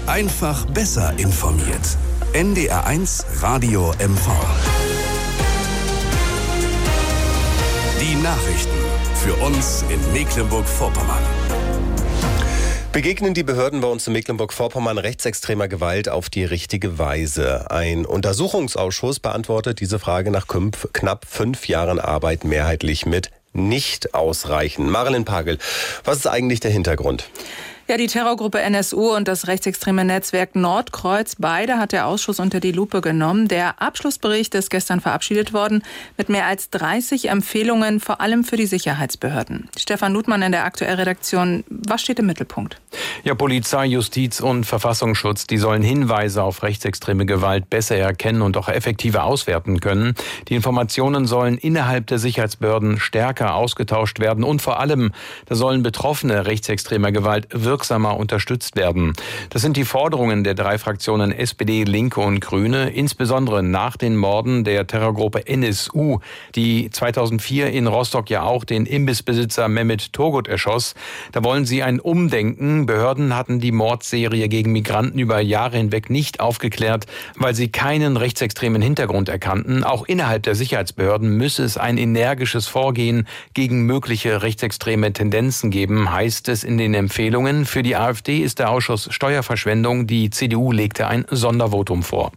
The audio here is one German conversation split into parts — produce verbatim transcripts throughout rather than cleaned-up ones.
Einfach besser informiert. N D R eins Radio M V. Die Nachrichten für uns in Mecklenburg-Vorpommern. Begegnen die Behörden bei uns in Mecklenburg-Vorpommern rechtsextremer Gewalt auf die richtige Weise? Ein Untersuchungsausschuss beantwortet diese Frage nach knapp fünf Jahren Arbeit mehrheitlich mit nicht ausreichen. Marilyn Pagel, was ist eigentlich der Hintergrund? Ja, die Terrorgruppe N S U und das rechtsextreme Netzwerk Nordkreuz, beide hat der Ausschuss unter die Lupe genommen. Der Abschlussbericht ist gestern verabschiedet worden mit mehr als dreißig Empfehlungen, vor allem für die Sicherheitsbehörden. Stefan Ludmann in der Aktuellredaktion. Was steht im Mittelpunkt? Ja, Polizei, Justiz und Verfassungsschutz, die sollen Hinweise auf rechtsextreme Gewalt besser erkennen und auch effektiver auswerten können. Die Informationen sollen innerhalb der Sicherheitsbehörden stärker ausgetauscht werden und vor allem, da sollen Betroffene rechtsextremer Gewalt wirksamer unterstützt werden. Das sind die Forderungen der drei Fraktionen S P D, Linke und Grüne, insbesondere nach den Morden der Terrorgruppe N S U, die zweitausendvier in Rostock ja auch den Imbissbesitzer Mehmet Turgut erschoss. Da wollen sie ein Umdenken. Behörden hatten die Mordserie gegen Migranten über Jahre hinweg nicht aufgeklärt, weil sie keinen rechtsextremen Hintergrund erkannten. Auch innerhalb der Sicherheitsbehörden müsse es ein energisches Vorgehen gegen mögliche rechtsextreme Tendenzen geben, heißt es in den Empfehlungen. Für die AfD ist der Ausschuss Steuerverschwendung. Die C D U legte ein Sondervotum vor.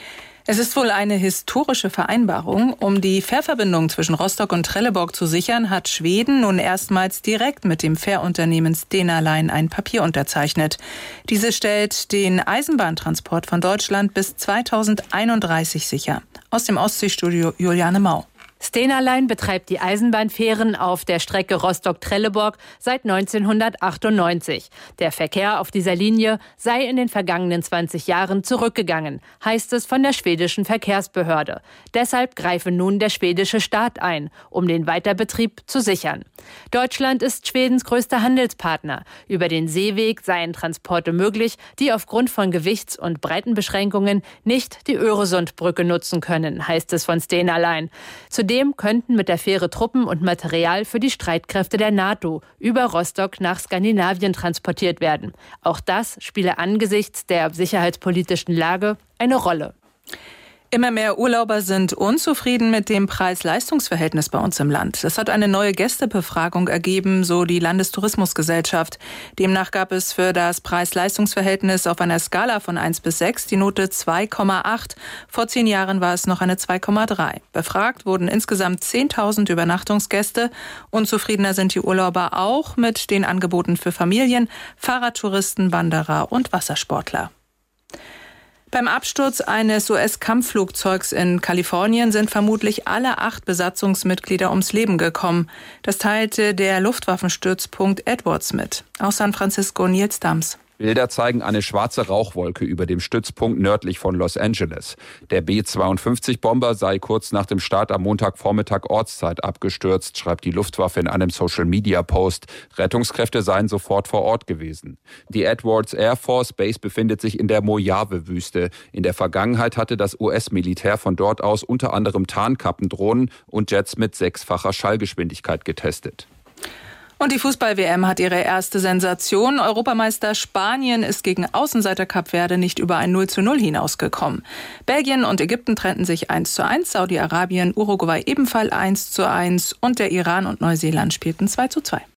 Es ist wohl eine historische Vereinbarung. Um die Fährverbindung zwischen Rostock und Trelleborg zu sichern, hat Schweden nun erstmals direkt mit dem Fährunternehmen Stena Line ein Papier unterzeichnet. Diese stellt den Eisenbahntransport von Deutschland bis zweitausendeinunddreißig sicher. Aus dem Ostseestudio Juliane Mau. Stena Line betreibt die Eisenbahnfähren auf der Strecke Rostock-Trelleborg seit neunzehnhundertachtundneunzig. Der Verkehr auf dieser Linie sei in den vergangenen zwanzig Jahren zurückgegangen, heißt es von der schwedischen Verkehrsbehörde. Deshalb greife nun der schwedische Staat ein, um den Weiterbetrieb zu sichern. Deutschland ist Schwedens größter Handelspartner. Über den Seeweg seien Transporte möglich, die aufgrund von Gewichts- und Breitenbeschränkungen nicht die Öresundbrücke nutzen können, heißt es von Stena Line. Zudem könnten mit der Fähre Truppen und Material für die Streitkräfte der NATO über Rostock nach Skandinavien transportiert werden. Auch das spiele angesichts der sicherheitspolitischen Lage eine Rolle. Immer mehr Urlauber sind unzufrieden mit dem Preis-Leistungs-Verhältnis bei uns im Land. Das hat eine neue Gästebefragung ergeben, so die Landestourismusgesellschaft. Demnach gab es für das Preis-Leistungs-Verhältnis auf einer Skala von eins bis sechs die Note zwei Komma acht. Vor zehn Jahren war es noch eine zwei Komma drei. Befragt wurden insgesamt zehntausend Übernachtungsgäste. Unzufriedener sind die Urlauber auch mit den Angeboten für Familien, Fahrradtouristen, Wanderer und Wassersportler. Beim Absturz eines U S-Kampfflugzeugs in Kalifornien sind vermutlich alle acht Besatzungsmitglieder ums Leben gekommen. Das teilte der Luftwaffenstützpunkt Edwards mit. Aus San Francisco Nils Dams. Bilder zeigen eine schwarze Rauchwolke über dem Stützpunkt nördlich von Los Angeles. Der B zweiundfünfzig-Bomber sei kurz nach dem Start am Montagvormittag Ortszeit abgestürzt, schreibt die Luftwaffe in einem Social-Media-Post. Rettungskräfte seien sofort vor Ort gewesen. Die Edwards Air Force Base befindet sich in der Mojave-Wüste. In der Vergangenheit hatte das U S-Militär von dort aus unter anderem Tarnkappendrohnen und Jets mit sechsfacher Schallgeschwindigkeit getestet. Und die Fußball-W M hat ihre erste Sensation. Europameister Spanien ist gegen Außenseiter Kap Verde nicht über ein null zu null hinausgekommen. Belgien und Ägypten trennten sich eins zu eins, Saudi-Arabien, Uruguay ebenfalls eins zu eins und der Iran und Neuseeland spielten zwei zu zwei.